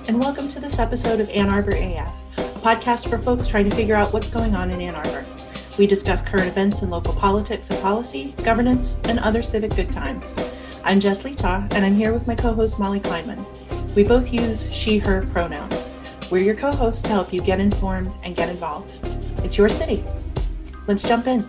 and welcome to this episode of Ann Arbor AF, a podcast for folks trying to figure out what's going on in Ann Arbor. We discuss current events in local politics and policy, governance, and other civic good times. I'm Jess Letaw, and I'm here with my co-host Molly Kleinman. We both use she, her pronouns. We're your co-hosts to help you get informed and get involved. It's your city. Let's jump in.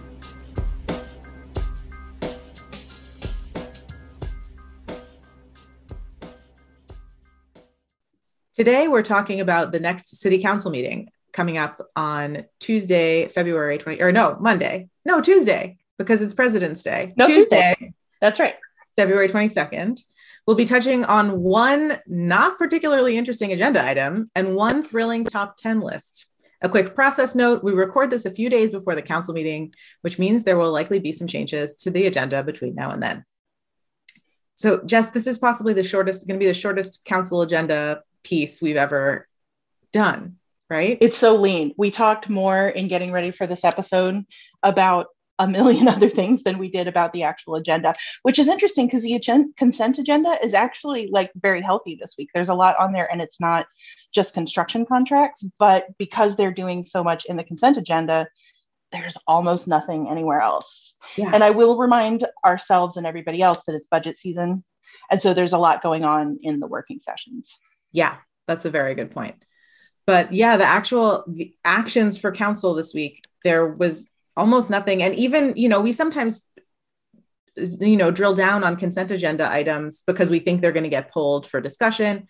Today, we're talking about the next city council meeting coming up on Tuesday, February 20, or no, Monday. No, Tuesday, because it's President's Day. No, Tuesday. That's right. February 22nd. We'll be touching on one not particularly interesting agenda item and one thrilling top 10 list. A quick process note, we record this a few days before the council meeting, which means there will likely be some changes to the agenda between now and then. So Jess, this is possibly going to be the shortest council agenda piece we've ever done, right? It's so lean. We talked more in getting ready for this episode about a million other things than we did about the actual agenda, which is interesting because the consent agenda is actually like very healthy this week. There's a lot on there and it's not just construction contracts, but because they're doing so much in the consent agenda, there's almost nothing anywhere else. Yeah. And I will remind ourselves and everybody else that it's budget season. And so there's a lot going on in the working sessions. Yeah, that's a very good point. But yeah, the actions for council this week, there was almost nothing. And even, we sometimes, drill down on consent agenda items because we think they're going to get pulled for discussion.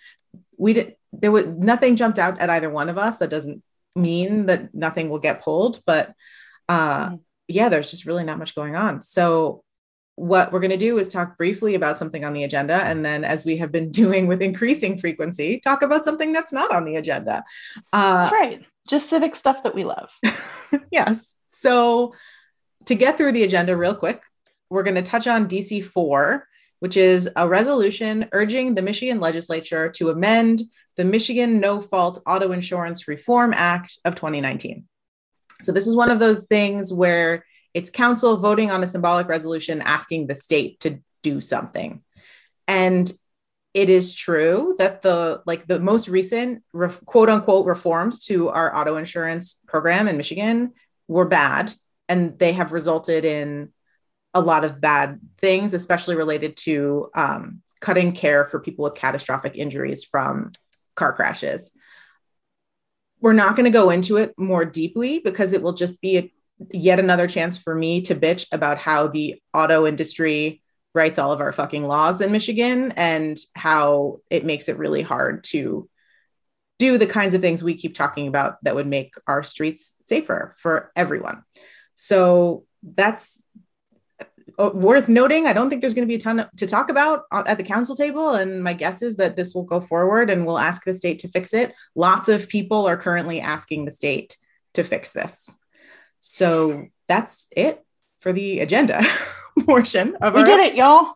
Nothing jumped out at either one of us. That doesn't mean that nothing will get pulled, but there's just really not much going on. So what we're going to do is talk briefly about something on the agenda. And then, as we have been doing with increasing frequency, talk about something that's not on the agenda. That's right. Just civic stuff that we love. Yes. So to get through the agenda real quick, we're going to touch on DC 4, which is a resolution urging the Michigan legislature to amend the Michigan No-Fault Auto Insurance Reform Act of 2019. So this is one of those things where it's council voting on a symbolic resolution asking the state to do something. And it is true that the most recent quote unquote reforms to our auto insurance program in Michigan were bad. And they have resulted in a lot of bad things, especially related to cutting care for people with catastrophic injuries from car crashes. We're not going to go into it more deeply because it will just be yet another chance for me to bitch about how the auto industry writes all of our fucking laws in Michigan and how it makes it really hard to do the kinds of things we keep talking about that would make our streets safer for everyone. So that's worth noting. I don't think there's going to be a ton to talk about at the council table. And my guess is that this will go forward and we'll ask the state to fix it. Lots of people are currently asking the state to fix this. So that's it for the agenda portion of we did it, y'all.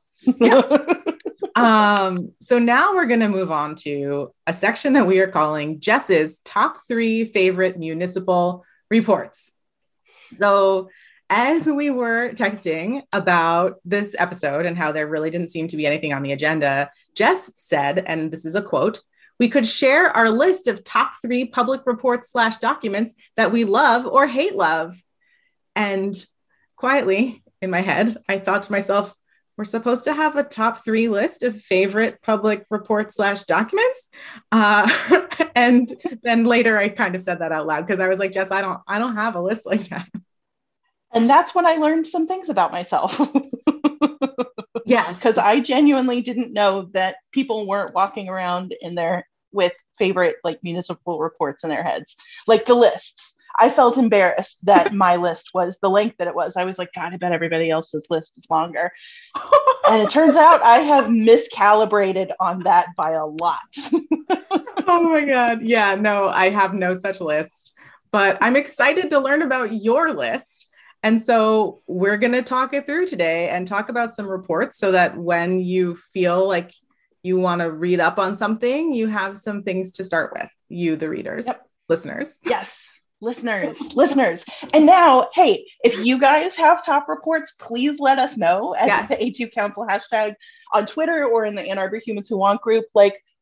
Yeah. So now we're going to move on to a section that we are calling Jess's top 3 favorite municipal reports. So as we were texting about this episode and how there really didn't seem to be anything on the agenda, Jess said, and this is a quote, "We could share our list of top 3 public reports / documents that we love or hate love." And quietly in my head, I thought to myself, we're supposed to have a top 3 list of favorite public reports / documents. And then later I kind of said that out loud because I was like, Jess, I don't have a list like that. And that's when I learned some things about myself. Yes. Because I genuinely didn't know that people weren't walking around with favorite municipal reports in their heads, like the lists. I felt embarrassed that my list was the length that it was. I was like, God, I bet everybody else's list is longer. And it turns out I have miscalibrated on that by a lot. Oh my God. Yeah, no, I have no such list, but I'm excited to learn about your list. And so we're going to talk it through today and talk about some reports so that when you feel like you want to read up on something, you have some things to start with, you, the readers, listeners. Yes. Listeners. And now, hey, if you guys have top reports, please let us know at the A2 Council hashtag on Twitter or in the Ann Arbor Humans Who Want group.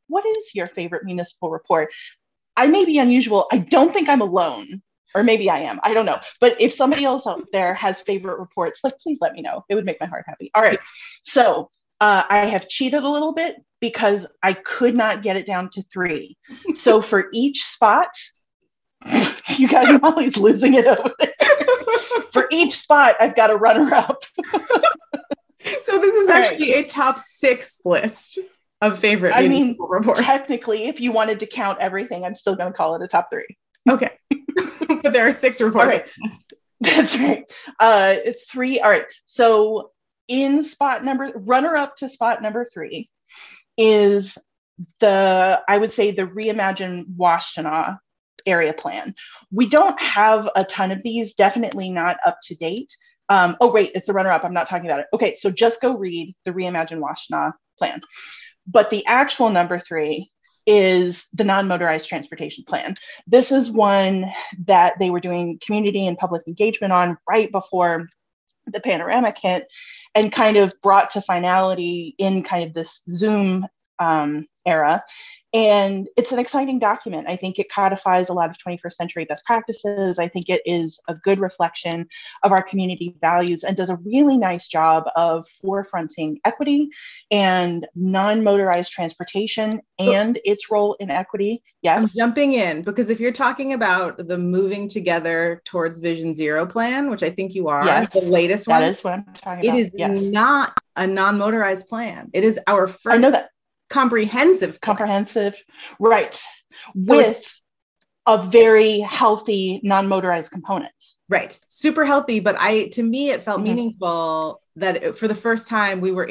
what is your favorite municipal report? I may be unusual. I don't think I'm alone, or maybe I am. I don't know. But if somebody else out there has favorite reports, like, please let me know. It would make my heart happy. All right. So I have cheated a little bit because I could not get it down to 3. So for each spot, you guys, Molly's losing it over there. For each spot, I've got a runner-up. So this is actually a top 6 list of favorite reports. Technically, if you wanted to count everything, I'm still going to call it a top 3. Okay. But there are 6 reports. Right. That's right. It's 3. All right. So in runner-up to spot number 3 is I would say the Reimagine Washtenaw area plan. We don't have a ton of these, definitely not up to date. It's the runner-up. I'm not talking about it. Okay, so just go read the Reimagine Washtenaw plan. But the actual number 3 is the non-motorized transportation plan. This is one that they were doing community and public engagement on right before the pandemic hit, and kind of brought to finality in kind of this Zoom era. And it's an exciting document. I think it codifies a lot of 21st century best practices. I think it is a good reflection of our community values and does a really nice job of forefronting equity and non-motorized transportation and its role in equity. Yes. I'm jumping in because if you're talking about the Moving Together Towards Vision Zero plan, which I think you are, yes, the latest one. That is what I'm talking about. It is not a non-motorized plan. It is our first. I know that. Comprehensive, right, with a very healthy non-motorized component, right, super healthy. But to me it felt meaningful that for the first time we were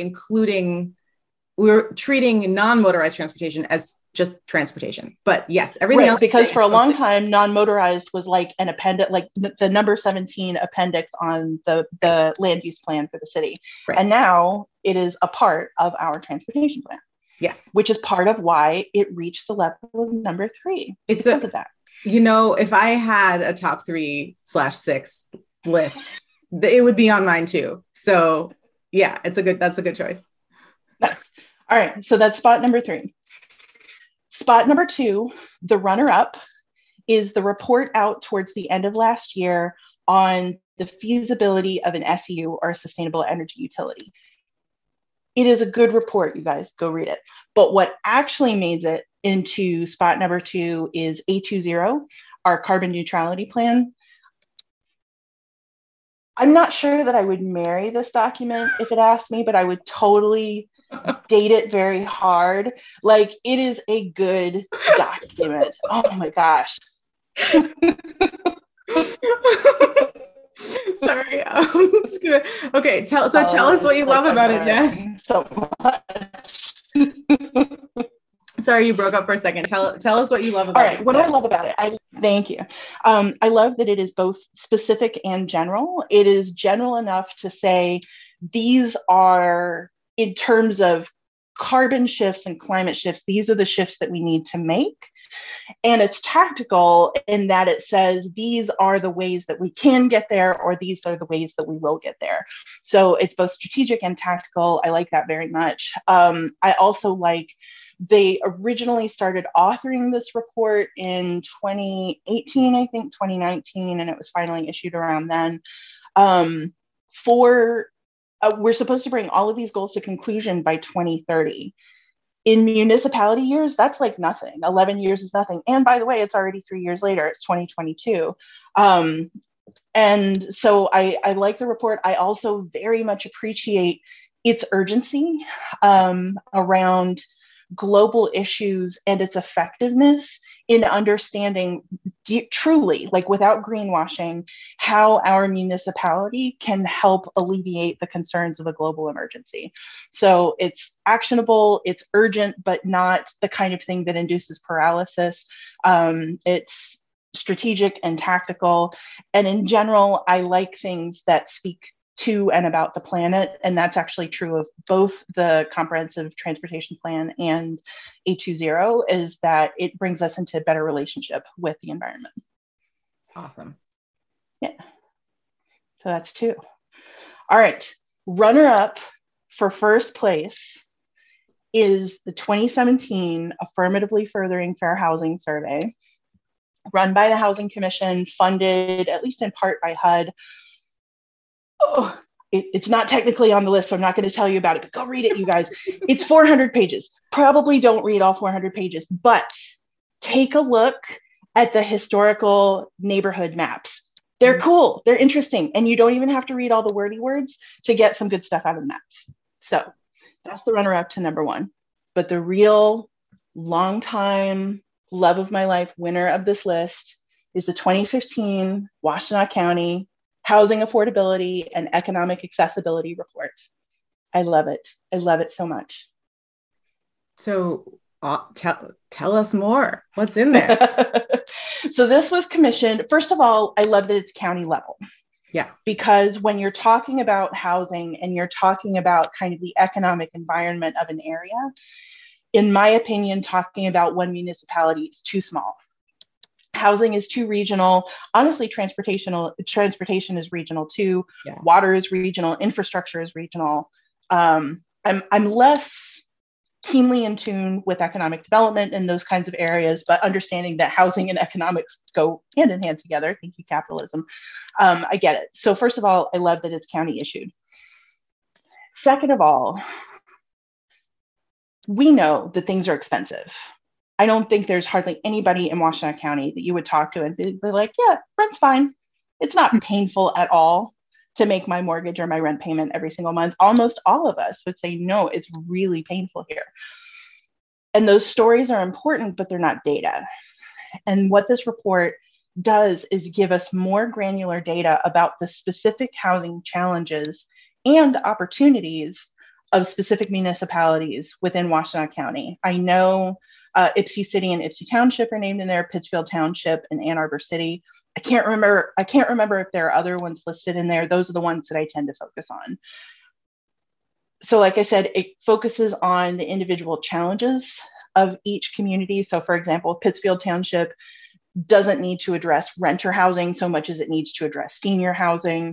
treating non-motorized transportation as just transportation. But yes, everything else, because for a long time non-motorized was like an appendix, like the number 17 appendix on the land use plan for the city, and now it is a part of our transportation plan. Yes. Which is part of why it reached the level of number 3. It's because of that. If I had a top 3/6 list, it would be on mine too. So yeah, that's a good choice. Nice. All right. So that's spot number 3. Spot number 2, the runner-up, is the report out towards the end of last year on the feasibility of an SEU, or a sustainable energy utility. It is a good report, you guys, go read it. But what actually made it into spot number 2 is A20, our carbon neutrality plan. I'm not sure that I would marry this document if it asked me, but I would totally date it very hard. Like, it is a good document. Oh my gosh. Sorry, I'm just gonna. Okay, tell us what you love about it, Jess. So much. Sorry, you broke up for a second. Tell us what you love about it. All right, what do I love about it? Thank you. I love that it is both specific and general. It is general enough to say these are, in terms of carbon shifts and climate shifts, these are the shifts that we need to make. And it's tactical in that it says these are the ways that we can get there, or these are the ways that we will get there. So it's both strategic and tactical. I like that very much. I also like they originally started authoring this report in 2018, I think 2019, and it was finally issued around then. We're supposed to bring all of these goals to conclusion by 2030. In municipality years, that's like nothing. 11 years is nothing. And by the way, it's already 3 years later. It's 2022. And so I like the report. I also very much appreciate its urgency around global issues and its effectiveness in understanding truly, like without greenwashing, how our municipality can help alleviate the concerns of a global emergency. So it's actionable, it's urgent, but not the kind of thing that induces paralysis. It's strategic and tactical. And in general, I like things that speak to and about the planet. And that's actually true of both the comprehensive transportation plan and A20, is that it brings us into a better relationship with the environment. Awesome. Yeah. So that's 2. All right. Runner up for first place is the 2017 Affirmatively Furthering Fair Housing Survey, run by the Housing Commission, funded at least in part by HUD. Oh, it's not technically on the list, so I'm not going to tell you about it, but go read it, you guys. It's 400 pages. Probably don't read all 400 pages, but take a look at the historical neighborhood maps. They're cool, they're interesting, and you don't even have to read all the wordy words to get some good stuff out of the maps. So that's the runner-up to number one. But the real long-time love of my life winner of this list is the 2015 Washtenaw County Housing Affordability and Economic Accessibility Report. I love it. I love it so much. So tell us more. What's in there? So this was commissioned. First of all, I love that it's county level. Yeah. Because when you're talking about housing and you're talking about kind of the economic environment of an area, in my opinion, talking about one municipality is too small. Housing is too regional. Honestly, transportation is regional too. Yeah. Water is regional. Infrastructure is regional. I'm less keenly in tune with economic development in those kinds of areas, but understanding that housing and economics go hand in hand together. Thank you, capitalism. I get it. So first of all, I love that it's county issued. Second of all, we know that things are expensive. I don't think there's hardly anybody in Washtenaw County that you would talk to and be like, yeah, rent's fine. It's not painful at all to make my mortgage or my rent payment every single month. Almost all of us would say, no, it's really painful here. And those stories are important, but they're not data. And what this report does is give us more granular data about the specific housing challenges and opportunities of specific municipalities within Washtenaw County. I know Ypsi City and Ypsi Township are named in there, Pittsfield Township and Ann Arbor City. I can't remember if there are other ones listed in there. Those are the ones that I tend to focus on. So like I said, it focuses on the individual challenges of each community. So for example, Pittsfield Township doesn't need to address renter housing so much as it needs to address senior housing.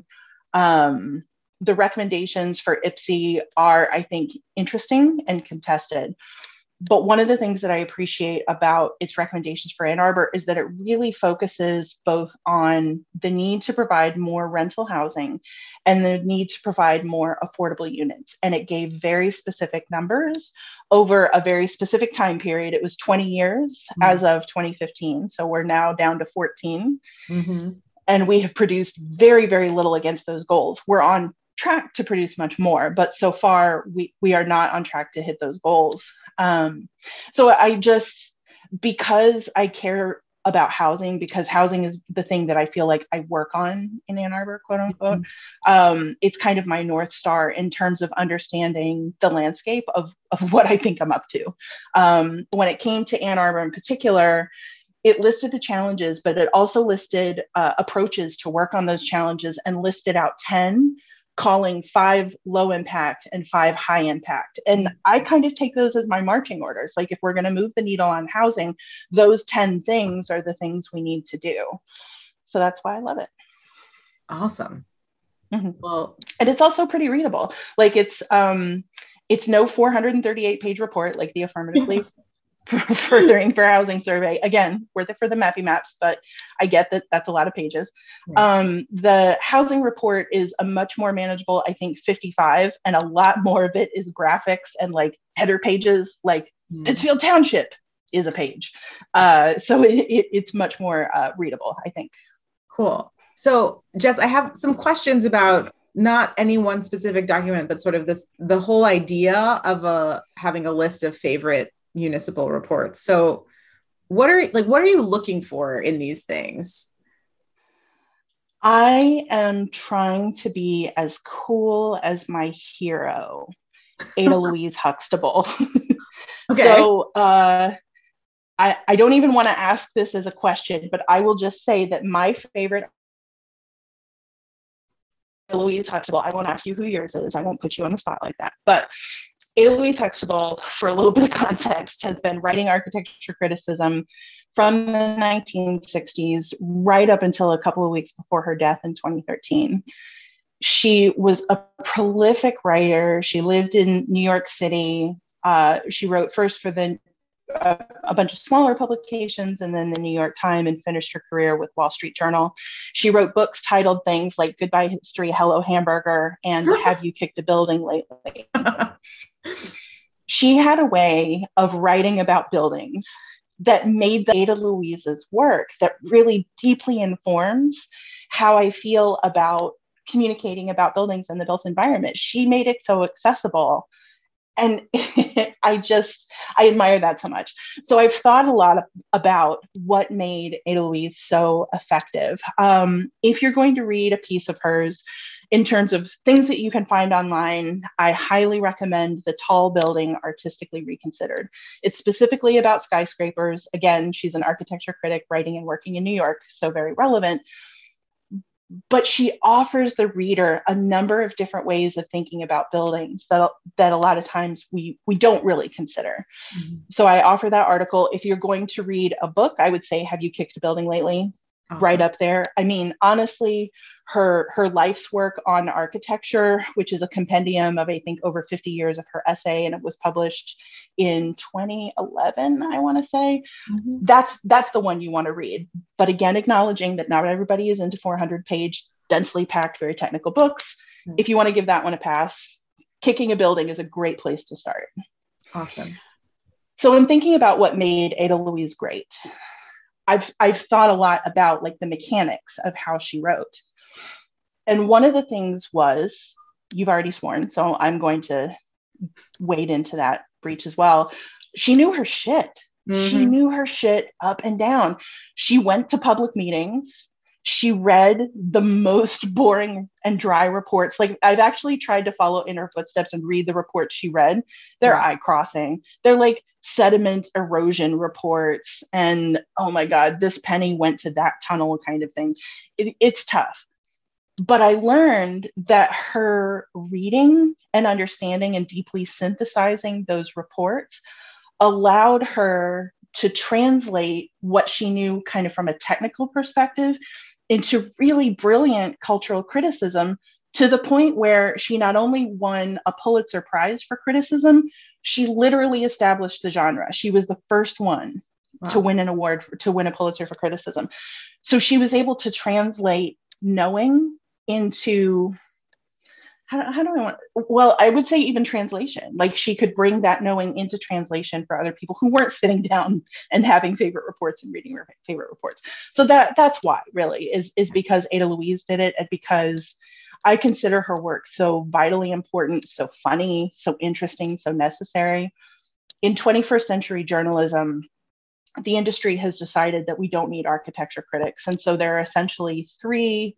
The recommendations for Ypsi are, I think, interesting and contested. But one of the things that I appreciate about its recommendations for Ann Arbor is that it really focuses both on the need to provide more rental housing and the need to provide more affordable units. And it gave very specific numbers over a very specific time period. It was 20 years as of 2015. So we're now down to 14. And we have produced very, very little against those goals. We're on track to produce much more, but so far we are not on track to hit those goals. So I just, because I care about housing, because housing is the thing that I feel like I work on in Ann Arbor, quote unquote, it's kind of my North Star in terms of understanding the landscape of what I think I'm up to. When it came to Ann Arbor in particular, it listed the challenges, but it also listed approaches to work on those challenges and listed out 10, calling 5 low impact and 5 high impact. And I kind of take those as my marching orders. Like if we're going to move the needle on housing, those 10 things are the things we need to do. So that's why I love it. Awesome. Well, and it's also pretty readable. Like it's no 438-page report like the Affirmatively Furthering Fair Housing Survey. Again, worth it for the mappy maps, but I get that that's a lot of pages. The housing report is a much more manageable, I think, 55, and a lot more of it is graphics and like header pages, like Pittsfield Township is a page. So it's much more readable, I think. Cool. So Jess, I have some questions about not any one specific document, but sort of the whole idea of having a list of favorite municipal reports. So what are you looking for in these things? I am trying to be as cool as my hero, Ada Louise Huxtable. Okay. So I don't even want to ask this as a question, but I will just say that my favorite Ada Louise Huxtable, I won't ask you who yours is. I won't put you on the spot like that. But Ada Louise Huxtable, for a little bit of context, has been writing architecture criticism from the 1960s right up until a couple of weeks before her death in 2013. She was a prolific writer. She lived in New York City. She wrote first for a bunch of smaller publications and then the New York Times, and finished her career with Wall Street Journal. She wrote books titled things like Goodbye History, Hello Hamburger, and Have You Kicked a Building Lately? She had a way of writing about buildings that made Ada Louise's work that really deeply informs how I feel about communicating about buildings and the built environment. She made it so accessible. And I admire that so much. So I've thought a lot about what made Ada Louise so effective. If you're going to read a piece of hers, in terms of things that you can find online, I highly recommend The Tall Building, Artistically Reconsidered. It's specifically about skyscrapers. Again, she's an architecture critic writing and working in New York, so very relevant. But she offers the reader a number of different ways of thinking about buildings that a lot of times we don't really consider. Mm-hmm. So I offer that article. If you're going to read a book, I would say Have You Kicked a Building Lately? Awesome. Right up there. I mean, honestly, her life's work on architecture, which is a compendium of, I think, over 50 years of her essay, and it was published in 2011, I want to say. Mm-hmm. That's the one you want to read. But again, acknowledging that not everybody is into 400-page, densely packed, very technical books. Mm-hmm. If you want to give that one a pass, Kicking a Building is a great place to start. Awesome. So in thinking about what made Ada Louise great, I've thought a lot about like the mechanics of how she wrote. And one of the things was, you've already sworn, so I'm going to wade into that breach as well. She knew her shit. Mm-hmm. She knew her shit up and down. She went to public meetings. She read the most boring and dry reports. Like, I've actually tried to follow in her footsteps and read the reports she read. They're eye-crossing. They're like sediment erosion reports. And oh my God, this penny went to that tunnel kind of thing. It's tough. But I learned that her reading and understanding and deeply synthesizing those reports allowed her to translate what she knew kind of from a technical perspective into really brilliant cultural criticism, to the point where she not only won a Pulitzer Prize for criticism, she literally established the genre. She was the first one to win an award, to win a Pulitzer for criticism. So she was able to translate knowing into, how do I want, well, I would say even translation. Like, she could bring that knowing into translation for other people who weren't sitting down and having favorite reports and reading their favorite reports. So that's why, really, is because Ada Louise did it, and because I consider her work so vitally important, so funny, so interesting, so necessary. In 21st century journalism, the industry has decided that we don't need architecture critics. And so there are essentially three,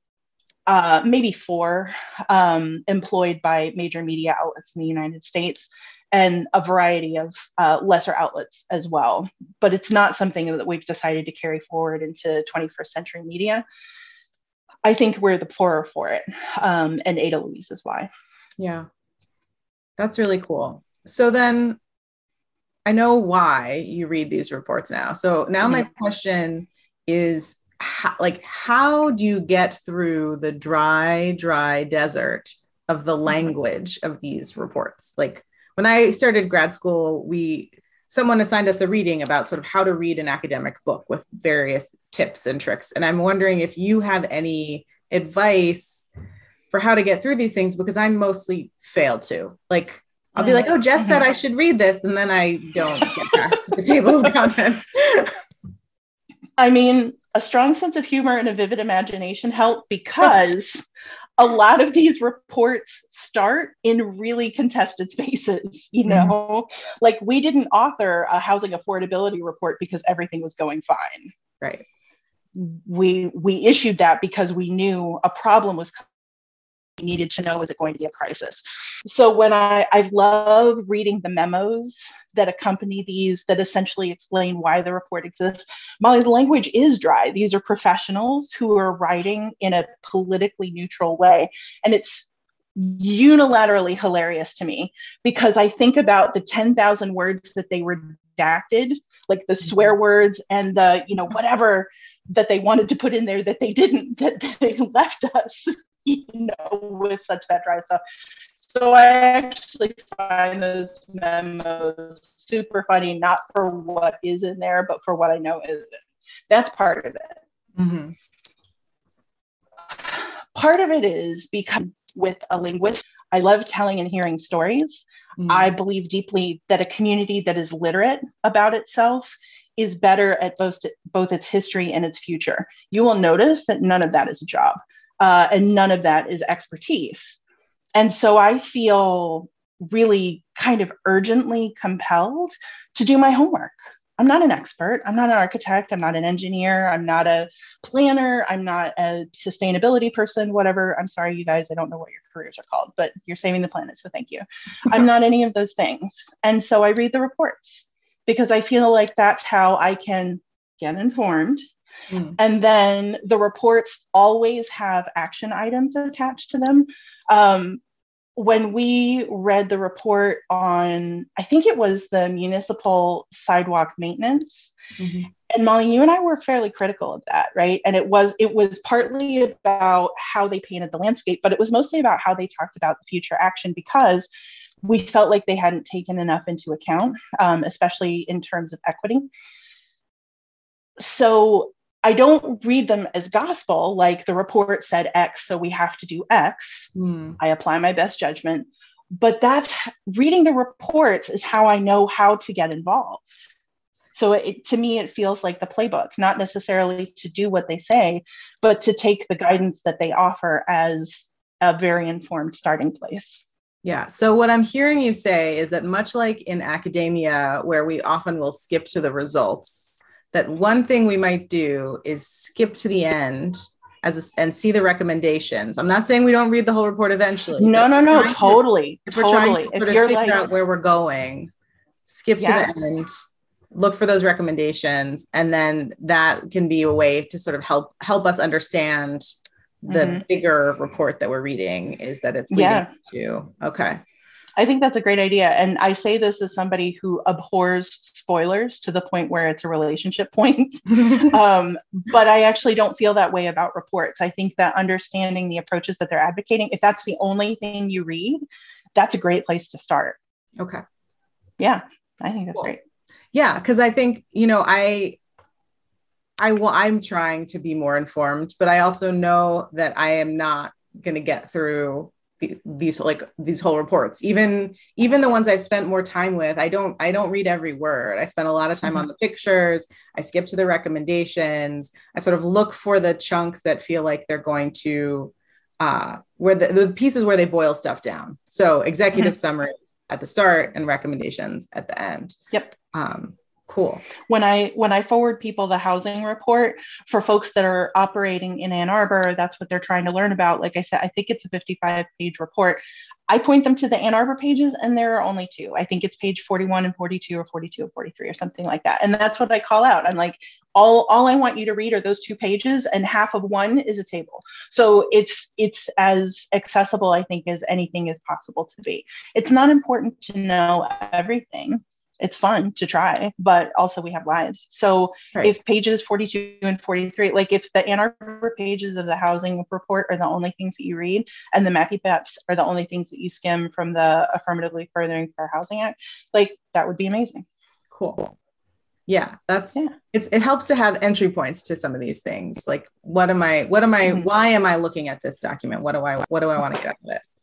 maybe four, employed by major media outlets in the United States, and a variety of lesser outlets as well. But it's not something that we've decided to carry forward into 21st century media. I think we're the poorer for it. And Ada Louise is why. Yeah, that's really cool. So then I know why you read these reports now. So now my question is, how do you get through the dry desert of the language of these reports? Like, when I started grad school, someone assigned us a reading about sort of how to read an academic book with various tips and tricks. And I'm wondering if you have any advice for how to get through these things, because I mostly fail to. Like, I'll be like, oh, Jess said I should read this, and then I don't get past the table of contents. I mean, a strong sense of humor and a vivid imagination help, because a lot of these reports start in really contested spaces, you know, like, we didn't author a housing affordability report because everything was going fine. Right. We issued that because we knew a problem was coming. We needed to know, is it going to be a crisis? So when I love reading the memos that accompany these, that essentially explain why the report exists. Molly, the language is dry. These are professionals who are writing in a politically neutral way. And it's unilaterally hilarious to me, because I think about the 10,000 words that they redacted, like the swear words and the, you know, whatever that they wanted to put in there that they didn't, that they left us, you know, with such that dry stuff. So I actually find those memos super funny, not for what is in there, but for what I know isn't. That's part of it. Mm-hmm. Part of it is because with a linguist, I love telling and hearing stories. I believe deeply that a community that is literate about itself is better at both its history and its future. You will notice that none of that is a job, and none of that is expertise. And so I feel really kind of urgently compelled to do my homework. I'm not an expert. I'm not an architect. I'm not an engineer. I'm not a planner. I'm not a sustainability person, whatever. I'm sorry, you guys, I don't know what your careers are called, but you're saving the planet. So thank you. I'm not any of those things. And so I read the reports because I feel like that's how I can get informed. And then the reports always have action items attached to them. When we read the report on, I think it was the municipal sidewalk maintenance, and Molly, you and I were fairly critical of that, right? And it was partly about how they painted the landscape, but it was mostly about how they talked about the future action, because we felt like they hadn't taken enough into account, especially in terms of equity. So I don't read them as gospel, like the report said X, so we have to do X. I apply my best judgment. But that's reading the reports is how I know how to get involved. So to me, it feels like the playbook, not necessarily to do what they say, but to take the guidance that they offer as a very informed starting place. Yeah. So what I'm hearing you say is that much like in academia, where we often will skip to the results, that one thing we might do is skip to the end and see the recommendations. I'm not saying we don't read the whole report eventually. No, totally. If we're trying to sort of figure out where we're going, skip to the end, look for those recommendations, and then that can be a way to sort of help us understand the bigger report that we're reading is that it's leading to. Okay. I think that's a great idea. And I say this as somebody who abhors spoilers to the point where it's a relationship point. But I actually don't feel that way about reports. I think that understanding the approaches that they're advocating, if that's the only thing you read, that's a great place to start. Okay. Yeah, I think that's great. Yeah, because I think, I'm trying to be more informed, but I also know that I am not going to get through these whole reports. Even the ones I've spent more time with, I don't read every word. I spend a lot of time on the pictures. I skip to the recommendations. I sort of look for the chunks that feel like they're going to where the pieces where they boil stuff down. So executive summaries at the start and recommendations at the end. Yep. Cool. When I forward people the housing report for folks that are operating in Ann Arbor, that's what they're trying to learn about. Like I said, I think it's a 55-page report. I point them to the Ann Arbor pages, and there are only two. I think it's page 41 and 42 or 42 and 43 or something like that. And that's what I call out. I'm like, all I want you to read are those two pages, and half of one is a table. So it's as accessible, I think, as anything is possible to be. It's not important to know everything. It's fun to try, but also we have lives. So if pages 42 and 43, like if the Ann Arbor pages of the housing report are the only things that you read, and the MAPI-PEPs are the only things that you skim from the Affirmatively Furthering Fair Housing Act, like that would be amazing. Cool. Yeah, it helps to have entry points to some of these things. Like, why am I looking at this document? What do I want to get out of it?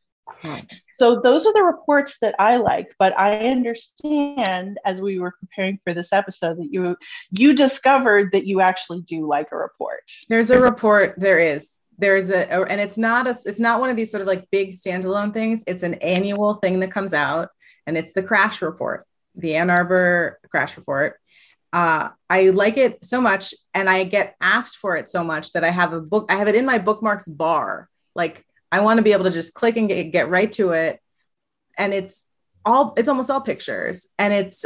So those are the reports that I like, but I understand as we were preparing for this episode that you discovered that you actually do like a report. There's a report. And it's not one of these sort of like big standalone things. It's an annual thing that comes out, and it's the crash report, the Ann Arbor crash report. I like it so much, and I get asked for it so much that I have it in my bookmarks bar. Like, I want to be able to just click and get right to it. And it's almost all pictures. And it's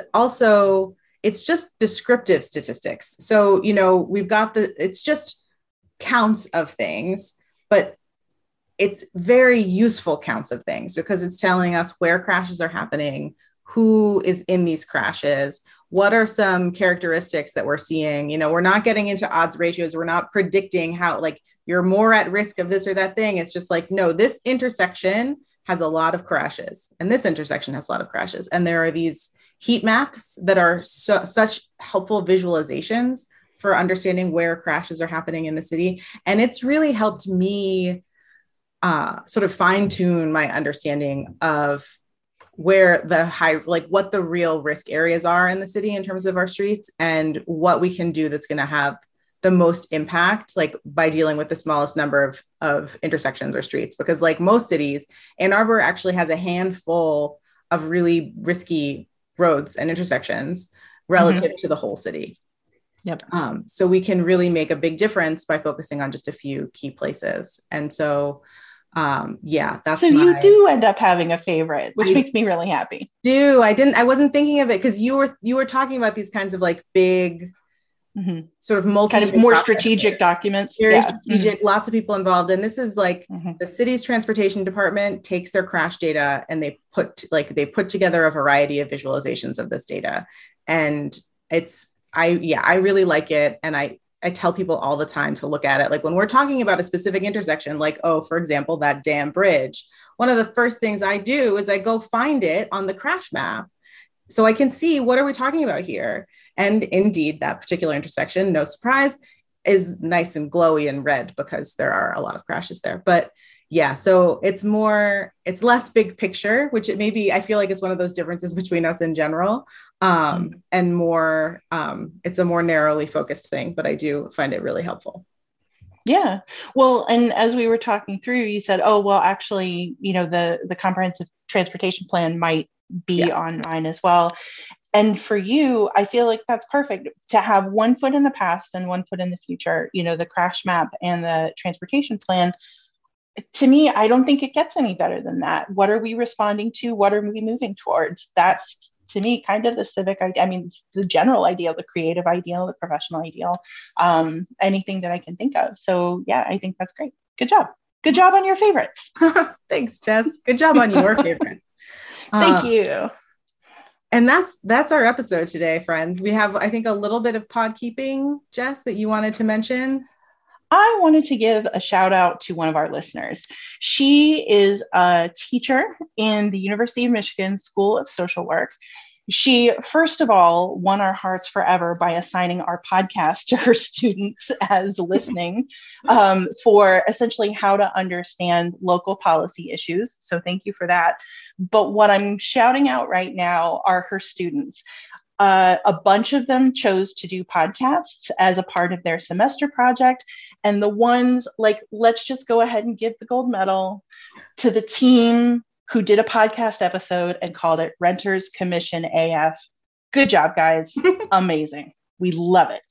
just descriptive statistics. So, we've got it's just counts of things, but it's very useful counts of things because it's telling us where crashes are happening, who is in these crashes, what are some characteristics that we're seeing. We're not getting into odds ratios. We're not predicting how, like, you're more at risk of this or that thing. It's just like, no, this intersection has a lot of crashes, and this intersection has a lot of crashes. And there are these heat maps that are such helpful visualizations for understanding where crashes are happening in the city. And it's really helped me sort of fine tune my understanding of where the what the real risk areas are in the city in terms of our streets, and what we can do that's going to have the most impact, like by dealing with the smallest number of intersections or streets. Because like most cities, Ann Arbor actually has a handful of really risky roads and intersections relative to the whole city. Yep. So we can really make a big difference by focusing on just a few key places. And so, that's you do end up having a favorite, which makes me really happy. I wasn't thinking of it because you were talking about these kinds of like big, sort of kind of more strategic documents. Very strategic, lots of people involved. And this is like the city's transportation department takes their crash data and they put together a variety of visualizations of this data. And I really like it. And I tell people all the time to look at it. Like when we're talking about a specific intersection, like, for example, that damn bridge, one of the first things I do is I go find it on the crash map so I can see what are we talking about here. And indeed, that particular intersection, no surprise, is nice and glowy and red because there are a lot of crashes there. But yeah, so it's less big picture, which I feel like is one of those differences between us in general, and more, it's a more narrowly focused thing, but I do find it really helpful. Yeah. Well, and as we were talking through, you said, oh, well, actually, the comprehensive transportation plan might be on mine as well. And for you, I feel like that's perfect to have one foot in the past and one foot in the future, the crash map and the transportation plan. To me, I don't think it gets any better than that. What are we responding to? What are we moving towards? That's, to me, kind of the civic idea. I mean, the general ideal, the creative ideal, the professional ideal, anything that I can think of. So yeah, I think that's great. Good job. Good job on your favorites. Thanks, Jess. Good job on your favorites. Thank you. And that's our episode today, friends. We have, I think, a little bit of pod keeping, Jess, that you wanted to mention. I wanted to give a shout out to one of our listeners. She is a teacher in the University of Michigan School of Social Work. She, first of all, won our hearts forever by assigning our podcast to her students as listening for essentially how to understand local policy issues. So thank you for that. But what I'm shouting out right now are her students. A bunch of them chose to do podcasts as a part of their semester project. And the ones let's just go ahead and give the gold medal to the team who did a podcast episode and called it Renters Commission AF. Good job, guys. Amazing. We love it.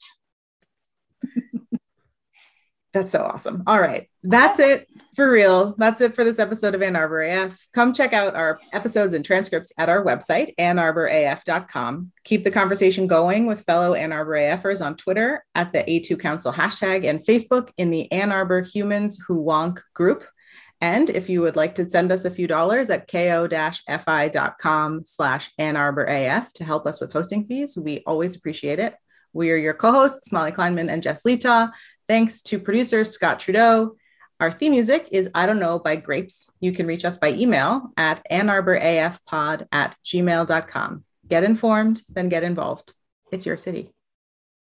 That's so awesome. All right. That's it for real. That's it for this episode of Ann Arbor AF. Come check out our episodes and transcripts at our website, AnnArborAF.com. Keep the conversation going with fellow Ann Arbor AFers on Twitter at the A2 Council hashtag and Facebook in the Ann Arbor Humans Who Wonk group. And if you would like to send us a few dollars at ko-fi.com/AnnArborAF to help us with hosting fees, we always appreciate it. We are your co-hosts, Molly Kleinman and Jess Letaw. Thanks to producer Scott Trudeau. Our theme music is I Don't Know by Grapes. You can reach us by email at AnnArborAFpod@gmail.com. Get informed, then get involved. It's your city.